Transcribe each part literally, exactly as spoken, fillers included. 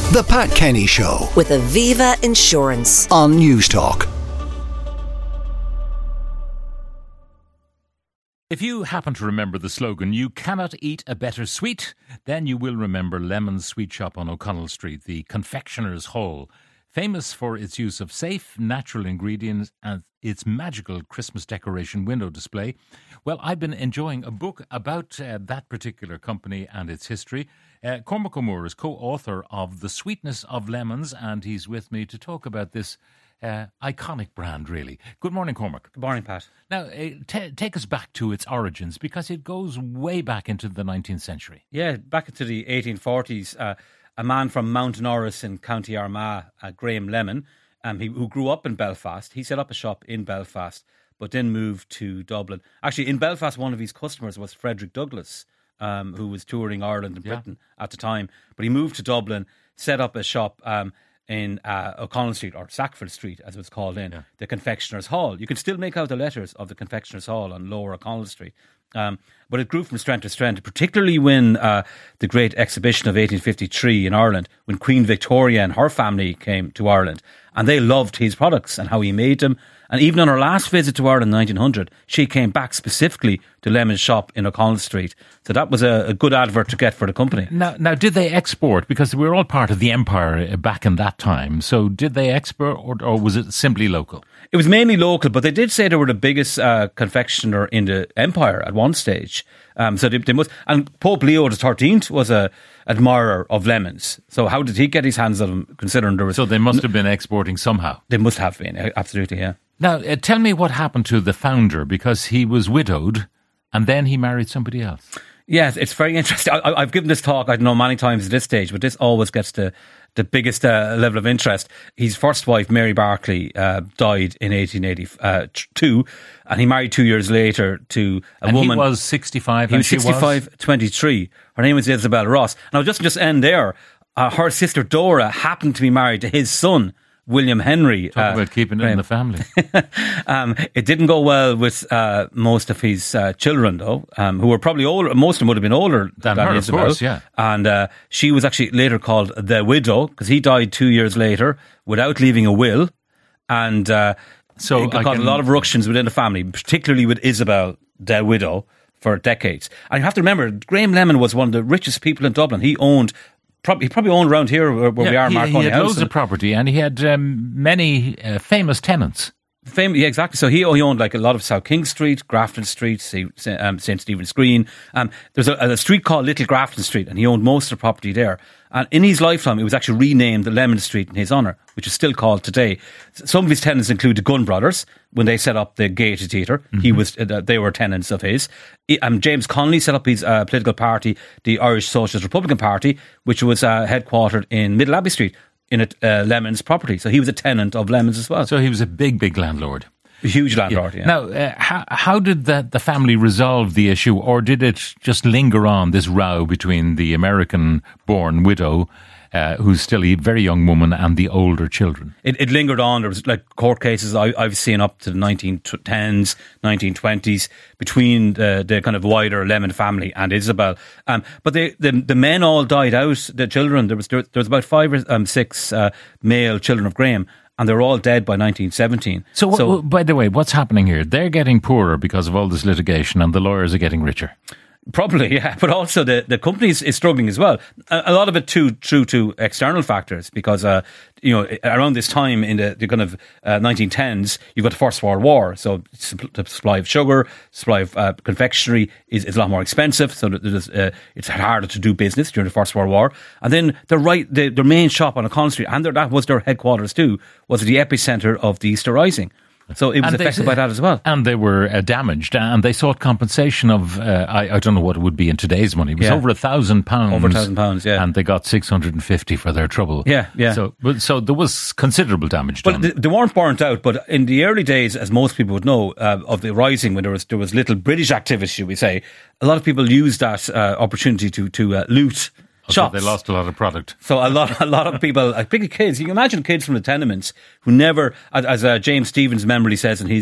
The Pat Kenny Show with Aviva Insurance on Newstalk. If you happen to remember the slogan, "You cannot eat a better sweet," then you will remember Lemon's Sweet Shop on O'Connell Street, the confectioner's hall. Famous for its use of safe, natural ingredients and its magical Christmas decoration window display. Well, I've been enjoying a book about uh, that particular company and its history. Uh, Cormac O'Moore is co-author of The Sweetness of Lemons, and he's with me to talk about this uh, iconic brand, really. Good morning, Cormac. Good morning, Pat. Now, uh, t- take us back to its origins, because it goes way back into the nineteenth century. Yeah, back into the eighteen forties. Uh, a man from Mount Norris in County Armagh, uh, Graham Lemon, um, he, who grew up in Belfast. He set up a shop in Belfast, but then moved to Dublin. Actually, in Belfast, one of his customers was Frederick Douglass, um, who was touring Ireland and Britain yeah. at the time. But he moved to Dublin, set up a shop um, in uh, O'Connell Street, or Sackville Street, as it was called in, yeah. the Confectioner's Hall. You can still make out the letters of the Confectioner's Hall on Lower O'Connell Street. Um, but it grew from strength to strength, particularly when uh, the great exhibition of eighteen fifty-three in Ireland, when Queen Victoria and her family came to Ireland, and they loved his products and how he made them. And even on her last visit to Ireland in nineteen hundred, she came back specifically to Lemon's shop in O'Connell Street. So that was a, a good advert to get for the company. Now, now, did they export? Because we were all part of the empire back in that time. So did they export, or, or was it simply local? It was mainly local, but they did say they were the biggest uh, confectioner in the empire at one stage. Um, so they, they must. And Pope Leo the thirteenth was a admirer of lemons. So how did he get his hands on them? Considering there was, so they must have been exporting somehow. They must have been, absolutely, yeah. Now, uh, tell me what happened to the founder, because he was widowed and then he married somebody else. Yes, it's very interesting. I, I've given this talk, I don't know, many times at this stage, but this always gets the, the biggest uh, level of interest. His first wife, Mary Barclay, uh, died in eighteen eighty-two, and he married two years later to a and woman. He was sixty-five. He was sixty-five, twenty-three. Her name was Isabel Ross. Now, just just end there. Uh, her sister Dora happened to be married to his son, William Henry. Talk uh, about keeping it right. in the family. um, it didn't go well with uh, most of his uh, children, though, um, who were probably older. Most of them would have been older than, than her, Isabel. Of course, yeah. And uh, she was actually later called the widow, because he died two years later without leaving a will. And uh, so it caused a lot of ructions within the family, particularly with Isabel, the widow, for decades. And you have to remember, Graham Lemon was one of the richest people in Dublin. He owned... Probably, he probably owned around here where, where yeah, we are, Marconi House. He had loads of property, and he had um, many uh, famous tenants. Fam- yeah, exactly. So he, he owned like a lot of South King Street, Grafton Street, Saint Um, Saint Stephen's Green. Um, there's a, a street called Little Grafton Street, and he owned most of the property there. And in his lifetime, it was actually renamed the Lemon Street in his honour, which is still called today. Some of his tenants include the Gunn Brothers. When they set up the Gaiety Theatre, mm-hmm. he was uh, they were tenants of his. Um, James Connolly set up his uh, political party, the Irish Socialist Republican Party, which was uh, headquartered in Middle Abbey Street in a, uh, Lemon's property. So he was a tenant of Lemon's as well. So he was a big, big landlord. A huge landlord, yeah. yeah. Now, uh, how, how did the, the family resolve the issue, or did it just linger on, this row between the American-born widow, uh, who's still a very young woman, and the older children? It, it lingered on. There was like court cases I, I've seen up to the nineteen tens, nineteen twenties between the, the kind of wider Lemon family and Isabel. Um, but they, the the men all died out. The children, there was there, there was about five or um, six uh, male children of Graham, and they're all dead by nineteen seventeen. So, so w- by the way, what's happening here? They're getting poorer because of all this litigation, and the lawyers are getting richer. Probably, yeah. But also the, the company is, is struggling as well. A, a lot of it too true to external factors, because, uh, you know, around this time in the, the kind of uh, nineteen tens, you've got the First World War. So the supply of sugar, supply of uh, confectionery is, is a lot more expensive. So there's, uh, it's harder to do business during the First World War. And then the right, the, their main shop on O'Connell Street, and their, that was their headquarters too, was the epicentre of the Easter Rising. So it was and affected they, by that as well. And they were uh, damaged, and they sought compensation of, uh, I, I don't know what it would be in today's money. It was yeah. over a thousand pounds. Over a thousand pounds, yeah. And they got six hundred fifty for their trouble. Yeah, yeah. So, but, so there was considerable damage done. Well, they, they weren't burnt out, but in the early days, as most people would know, uh, of the Rising, when there was there was little British activity, should we say, a lot of people used that uh, opportunity to, to uh, loot shops. They lost a lot of product. So a lot, a lot of people, particularly kids. You can imagine kids from the tenements who never, as uh, James Stevens memorably says in his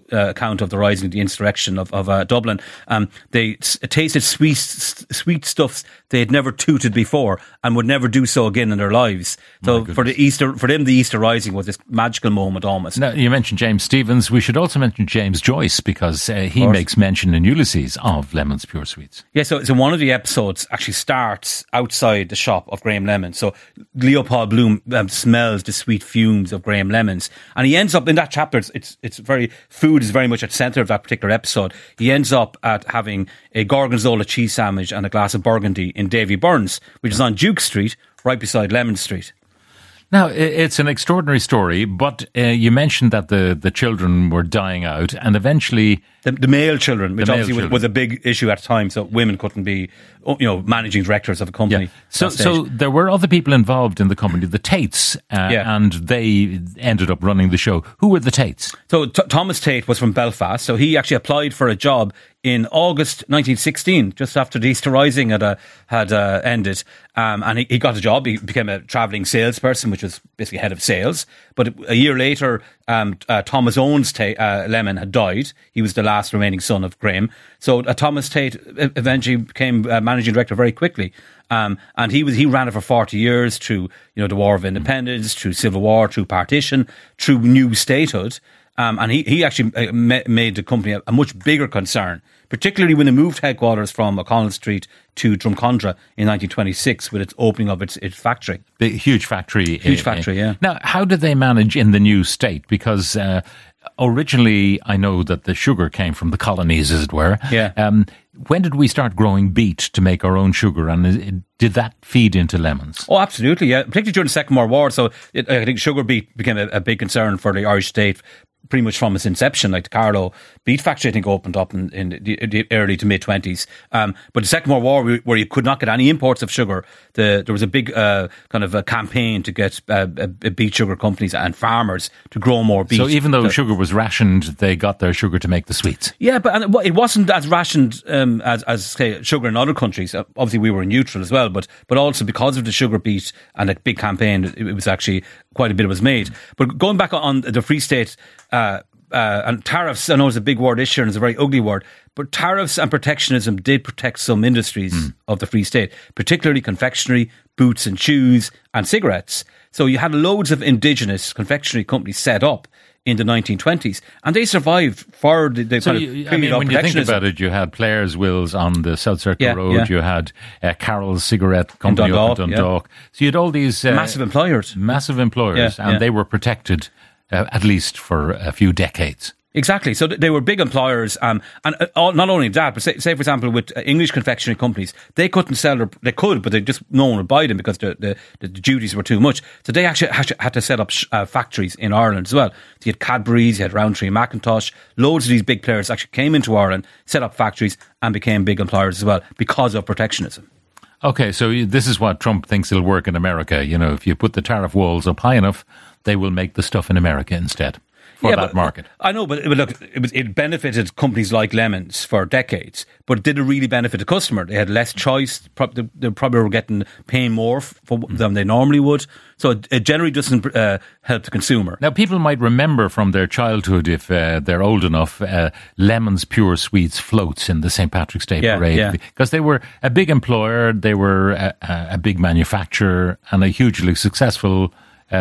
uh, account of the rising of the insurrection of, of uh, Dublin. Um, they s- tasted sweet sweet stuffs they had never tooted before and would never do so again in their lives. So for the Easter, for them, the Easter Rising was this magical moment almost. Now, you mentioned James Stephens. We should also mention James Joyce, because uh, he makes mention in Ulysses of Lemon's Pure Sweets. Yeah, so, so one of the episodes actually starts outside the shop of Graham Lemon. So Leopold Bloom um, smells the sweet fumes of Graham Lemons, and he ends up in that chapter. It's it's, it's very food is very much at the centre of that particular episode. He ends up at having a gorgonzola cheese sandwich and a glass of Burgundy in Davy Burns, which is on Duke Street, right beside Lemon Street. Now, it's an extraordinary story, but uh, you mentioned that the, the children were dying out, and eventually... The, the male children, which male obviously children. Was, was a big issue at the time, so women couldn't be, you know, managing directors of a company. Yeah. So, so there were other people involved in the company, the Tates, uh, Yeah. and they ended up running the show. Who were the Tates? So T- Thomas Tate was from Belfast, so he actually applied for a job in August nineteen sixteen, just after the Easter Rising had uh, had uh, ended, um, and he, he got a job. He became a travelling salesperson, which was basically head of sales. But a year later, um, uh, Thomas Owens Tate, uh, Lemon had died. He was the last remaining son of Graham. So uh, Thomas Tate eventually became uh, managing director very quickly. Um, and he was he ran it for forty years through you know the War of Independence, through Civil War, through partition, through new statehood. Um, and he, he actually uh, ma- made the company a, a much bigger concern, particularly when they moved headquarters from O'Connell Street to Drumcondra in nineteen twenty-six with its opening of its, its factory. The huge factory. Huge uh, factory, yeah. Now, how did they manage in the new state? Because uh, originally, I know that the sugar came from the colonies, as it were. Yeah. Um, when did we start growing beet to make our own sugar, and it, did that feed into lemons? Oh, absolutely, yeah. Particularly during the Second World War. So it, I think sugar beet became a, a big concern for the Irish state pretty much from its inception. Like the Carlow Beet Factory, I think, opened up in, in the, the early to mid twenties. Um, but the Second World War, where you could not get any imports of sugar, the, there was a big uh, kind of a campaign to get uh, beet sugar companies and farmers to grow more beet. So even though the, sugar was rationed, they got their sugar to make the sweets. Yeah, but and it wasn't as rationed um, as, as say, sugar in other countries. Obviously, we were neutral as well, but but also because of the sugar beet and a big campaign, it, it was actually quite a bit was made. But going back on the Free State, uh, uh, and tariffs, I know it's a big word this year and it's a very ugly word, but tariffs and protectionism did protect some industries mm. of the Free State, particularly confectionery, boots and shoes and cigarettes. So you had loads of indigenous confectionery companies set up in the nineteen twenties, and they survived for the, the so kind you, of I mean, of when you think protectionism. about it, you had Players Wills on the South Circle Yeah, Road, yeah. you had uh, Carroll's Cigarette Company In Dundalk, up in Dundalk. So you had all these uh, Massive employers. massive employers, Yeah, and yeah. they were protected uh, at least for a few decades. Exactly. So th- they were big employers, um, and uh, all, not only that, but say, say for example, with uh, English confectionery companies, they couldn't sell their, they could, but they just no one would buy them because the, the, the duties were too much. So they actually had to, had to set up sh- uh, factories in Ireland as well. So you had Cadbury's, you had Rowntree Macintosh, loads of these big players actually came into Ireland, set up factories, and became big employers as well because of protectionism. Okay, so you- this is what Trump thinks will work in America. You know, if you put the tariff walls up high enough, they will make the stuff in America instead. For Yeah, that but- market. I know, but, but look, it, was, it benefited companies like Lemons for decades, but did it really benefit the customer? They had less choice. Pro- They, they probably were getting paying more for Mm. than they normally would. So it, it generally doesn't uh, help the consumer. Now, people might remember from their childhood, if uh, they're old enough, uh, Lemon's Pure Sweets floats in the Saint Patrick's Day Yeah, parade. yeah. Because they were a big employer, they were a, a big manufacturer, and a hugely successful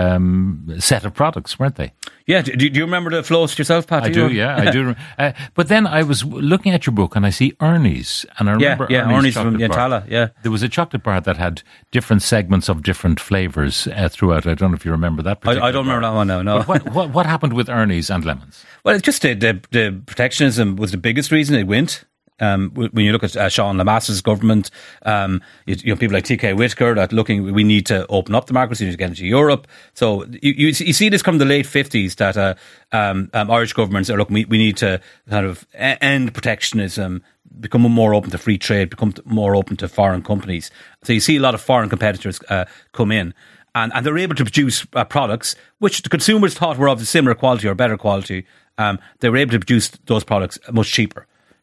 um, set of products, weren't they? Yeah, do, do you remember the floats yourself, Pat? I do, yeah, I do. Uh, but then I was looking at your book and I see Ernie's, and I Yeah, remember yeah, Ernie's, Ernie's chocolate from bar. Yantala, yeah. There was a chocolate bar that had different segments of different flavours uh, throughout. I don't know if you remember that. I, I don't remember that one now, no. But what, what, what happened with Ernie's and Lemons? Well, it's just the, the, the protectionism was the biggest reason it went. Um, when you look at uh, Sean Lamass's government, um, you, you know, people like T K Whitaker that looking, we need to open up the markets, we need to get into Europe. So you, you, you see this from the late fifties that uh, um, um, Irish governments are looking, we, we need to kind of end protectionism, become more open to free trade, become more open to foreign companies. So you see a lot of foreign competitors uh, come in. And, and they're able to produce uh, products which the consumers thought were of similar quality or better quality. Um, they were able to produce those products much cheaper.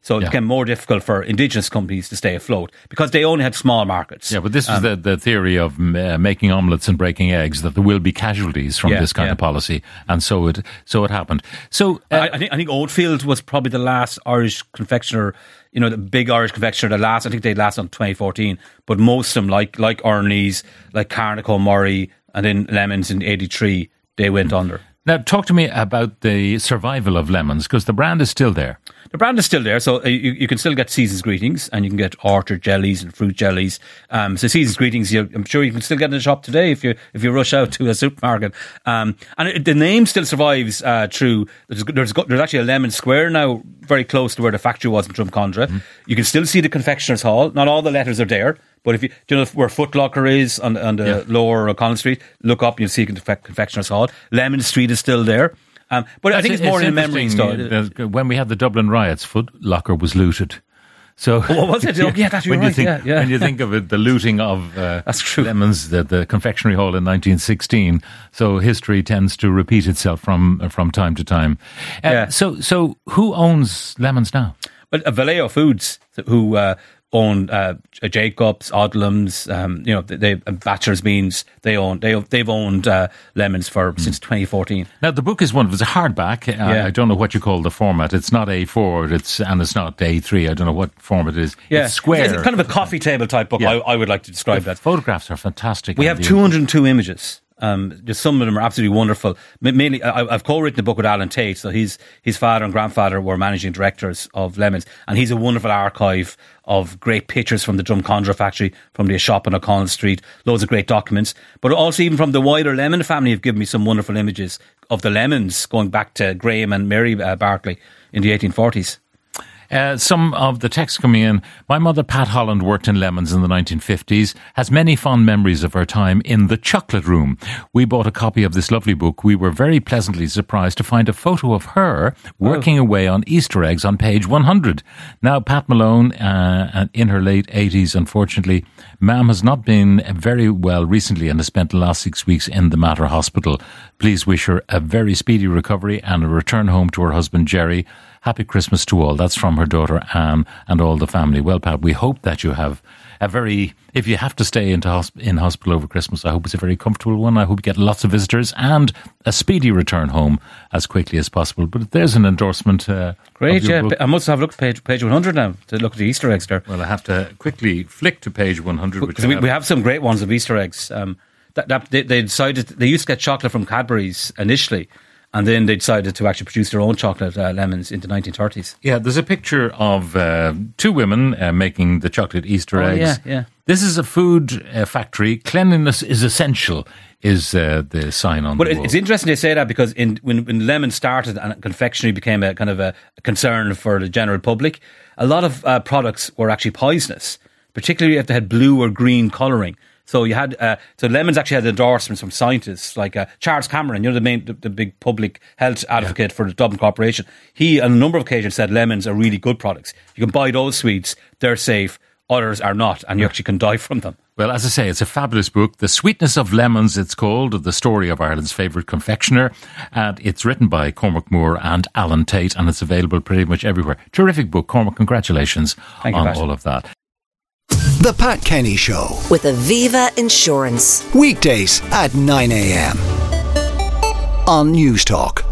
So it Yeah. became more difficult for indigenous companies to stay afloat because they only had small markets. Yeah, but this is Um, the, the theory of uh, making omelettes and breaking eggs, that there will be casualties from Yeah, this kind yeah. of policy. And so it so it happened. So uh, I, I think I think Oatfield was probably the last Irish confectioner, you know, the big Irish confectioner. The last, I think they last on twenty fourteen. But most of them, like like Ernie's, like Carnico Murray, and then Lemons in eighty-three, they went under. now talk to me about the survival of Lemons, because the brand is still there. The brand is still there, so uh, you, you can still get Season's Greetings, and you can get orchard jellies and fruit jellies. Um, so Season's Greetings, you, I'm sure you can still get in the shop today if you if you rush out to a supermarket. Um, and it, the name still survives uh, through. There's, there's there's actually a Lemon Square now, very close to where the factory was in Drumcondra. Mm. You can still see the confectioner's hall. Not all the letters are there, but if you do you know where Foot Locker is on, on the Yeah. lower O'Connell Street, look up, you'll see confe- confectioner's hall. Lemon Street is still there. Um, but I think it's more in a memory store. interesting, uh, When we had the Dublin riots, Foot Locker was looted. So Oh, was it? Oh, yeah, that's when right, you think yeah, yeah. when you think of it, the looting of uh, That's true. Lemons, the, the confectionery hall in nineteen sixteen. So history tends to repeat itself from from time to time. Uh, Yeah. So so who owns Lemons now? Well, uh, Vallejo Foods, who uh, own uh, Jacobs, Odlums, um, you know, they, they uh, Bachelor's Beans. They own they they've owned uh, Lemons for Hmm. since twenty fourteen. Now the book is one. It's a hardback. Uh, Yeah. I don't know what you call the format. It's not A four. It's and it's not A three. I don't know what form it is. Yeah, It's square. It's kind of a coffee table type book. Yeah. I, I would like to describe The that. photographs are fantastic. We and have the- two hundred two images. Um, just some of them are absolutely wonderful. Ma- Mainly, I, I've co-written the book with Alan Tate. So his his father and grandfather were managing directors of Lemons, and he's a wonderful archive of great pictures from the Drumcondra factory, from the shop on O'Connell Street. Loads of great documents, but also even from the wider Lemon family have given me some wonderful images of the Lemons going back to Graham and Mary uh, Barclay in the eighteen forties. Uh, some of the text coming in. My mother, Pat Holland, worked in Lemons in the nineteen fifties, has many fond memories of her time in the chocolate room. We bought a copy of this lovely book. We were very pleasantly surprised to find a photo of her working away on Easter eggs on page one hundred. Now, Pat Malone, uh, in her late eighties, unfortunately, Ma'am has not been very well recently and has spent the last six weeks in the Mater Hospital. Please wish her a very speedy recovery and a return home to her husband, Jerry. Happy Christmas to all. That's from her daughter, Anne, and all the family. Well, Pat, we hope that you have a very, if you have to stay into hosp- in hospital over Christmas, I hope it's a very comfortable one. I hope you get lots of visitors and a speedy return home as quickly as possible. But there's an endorsement. Uh, Great, of your yeah. book. I must have looked at page, page one hundred now to look at the Easter eggs there. Well, I have to quickly flick to page one hundred. Which Because we, we have some great ones of Easter eggs. Um, that, that they, they decided they used to get chocolate from Cadbury's initially, and then they decided to actually produce their own chocolate uh, lemons in the nineteen thirties. Yeah, there's a picture of uh, two women uh, making the chocolate Easter Oh, eggs. yeah, yeah. This is a food uh, factory. Cleanliness is essential, is uh, the sign on But the it, wall. it's interesting they say that because in, when, when lemon started and confectionery became a kind of a concern for the general public, a lot of uh, products were actually poisonous, particularly if they had blue or green colouring. So you had uh, so lemons actually had endorsements from scientists like uh, Charles Cameron, you know, the main the, the big public health advocate for the Dublin Corporation. He on a number of occasions said lemons are really good products. You can buy those sweets; they're safe. Others are not, and you actually can die from them. Well, as I say, it's a fabulous book. The Sweetness of Lemons, it's called, the story of Ireland's favourite confectioner. And it's written by Cormac Moore and Alan Tate, and it's available pretty much everywhere. Terrific book. Cormac, congratulations Thank you, on Pat. all of that. The Pat Kenny Show. With Aviva Insurance. Weekdays at nine a.m. on News Talk.